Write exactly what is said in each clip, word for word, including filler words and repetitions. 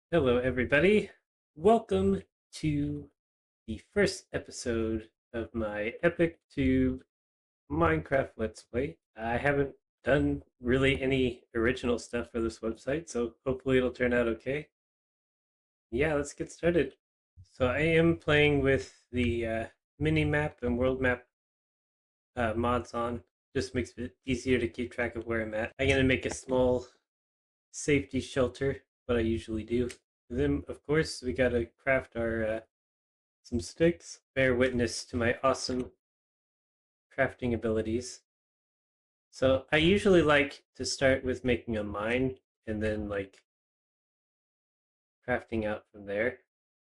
Hello, everybody. Welcome to the first episode of my Epic Tube Minecraft Let's Play. I haven't done really any original stuff for this website, so hopefully it'll turn out okay. Yeah, let's get started. So I am playing with the uh, mini map and world map uh, mods on. Just makes it easier to keep track of where I'm at. I'm gonna make a small safety shelter, what I usually do. And then, of course, we gotta craft our uh, some sticks. Bear witness to my awesome crafting abilities. So I usually like to start with making a mine and then like crafting out from there.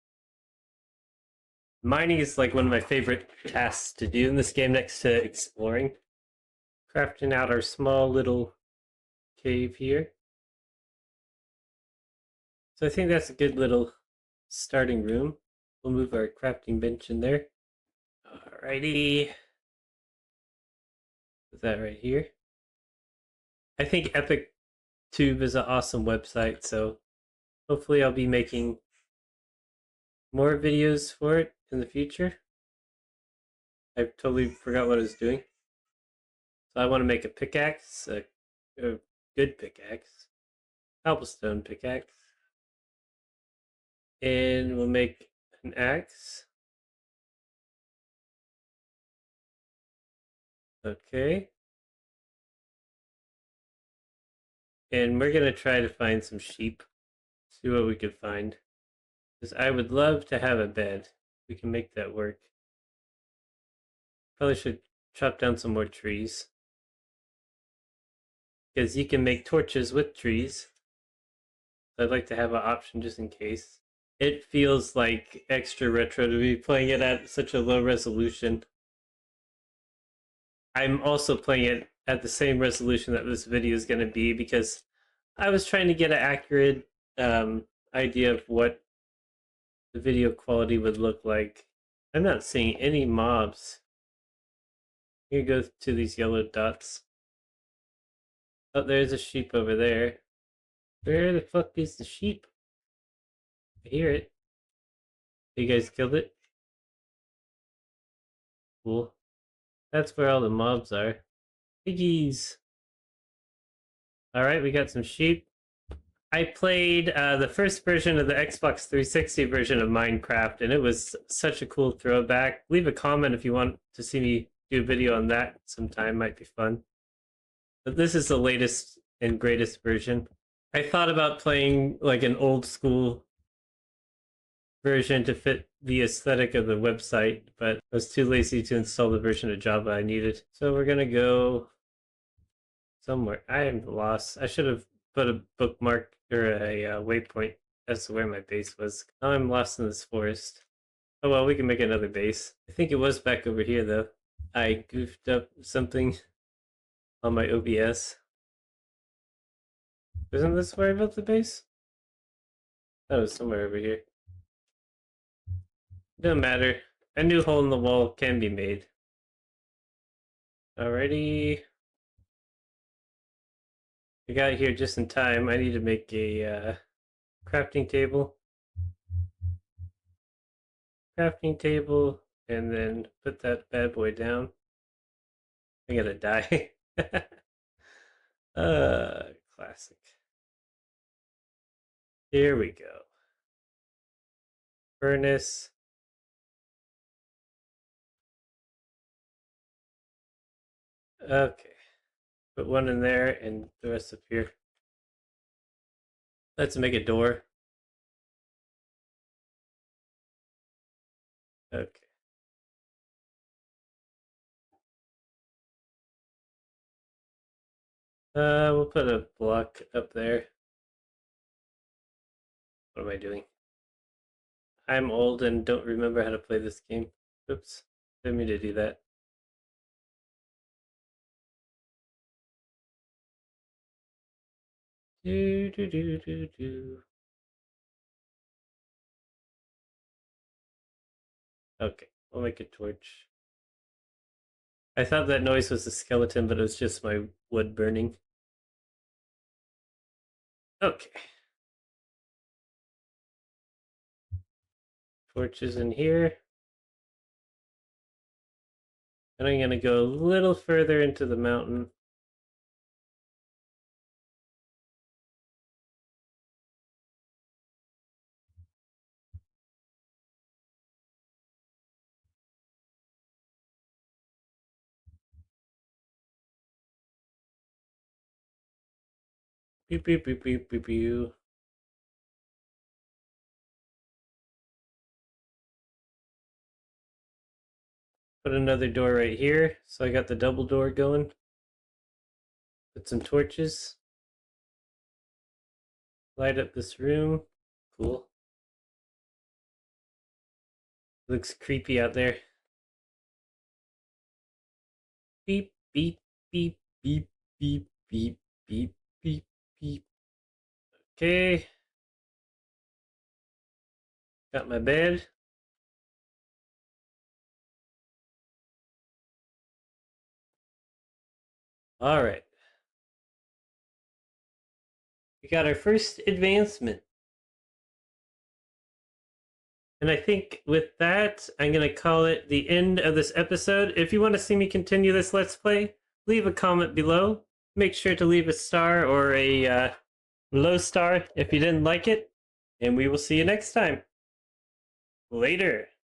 Mining is like one of my favorite tasks to do in this game next to exploring. Crafting out our small little cave here. So I think that's a good little starting room. We'll move our crafting bench in there. Alrighty. Is that right here? I think Epic Tube is an awesome website, so hopefully I'll be making more videos for it in the future. I totally forgot what I was doing. So I want to make a pickaxe, a, a good pickaxe, cobblestone pickaxe, and we'll make an axe. Okay. And we're gonna try to find some sheep, see what we can find. Because I would love to have a bed. We can make that work. Probably should chop down some more trees. Because you can make torches with trees. So I'd like to have an option just in case. It feels like extra retro to be playing it at such a low resolution. I'm also playing it at the same resolution that this video is going to be because I was trying to get an accurate um, idea of what the video quality would look like. I'm not seeing any mobs. Here go to these yellow dots. Oh, there's a sheep over there. Where the fuck is the sheep? I hear it. You guys killed it? Cool. That's where all the mobs are. Piggies. All right, we got some sheep. I played uh, the first version of the Xbox three sixty version of Minecraft, and it was such a cool throwback. Leave a comment if you want to see me do a video on that sometime. Might be fun. But this is the latest and greatest version. I thought about playing like an old school version to fit the aesthetic of the website, but I was too lazy to install the version of Java I needed. So we're gonna go somewhere. I am lost. I should have put a bookmark or a uh, waypoint as to where my base was. Now I'm lost in this forest. Oh well, we can make another base. I think it was back over here though. I goofed up something on my O B S. Isn't this where I built the base? That was somewhere over here. Doesn't matter. A new hole in the wall can be made. Alrighty. I got here just in time. I need to make a uh, crafting table. Crafting table, and then put that bad boy down. I'm gonna die. uh, classic. Here we go. Furnace. Okay. Put one in there and the rest up here. Let's make a door. Okay. Uh, we'll put a block up there. What am I doing? I'm old and don't remember how to play this game. Oops. Didn't mean to do that. Do do do do do. Okay, we'll make a torch. I thought that noise was a skeleton, but it was just my wood burning. Okay. Torches in here. And I'm going to go a little further into the mountain. Pew, pew, pew, pew, pew, pew. Put another door right here. So I got the double door going. Put some torches. Light up this room. Cool. Looks creepy out there. Beep, beep, beep, beep, beep, beep, beep, beep, beep. Okay. Got my bed. All right. We got our first advancement. And I think with that, I'm going to call it the end of this episode. If you want to see me continue this Let's Play, leave a comment below. Make sure to leave a star or a uh, low star if you didn't like it. And we will see you next time. Later.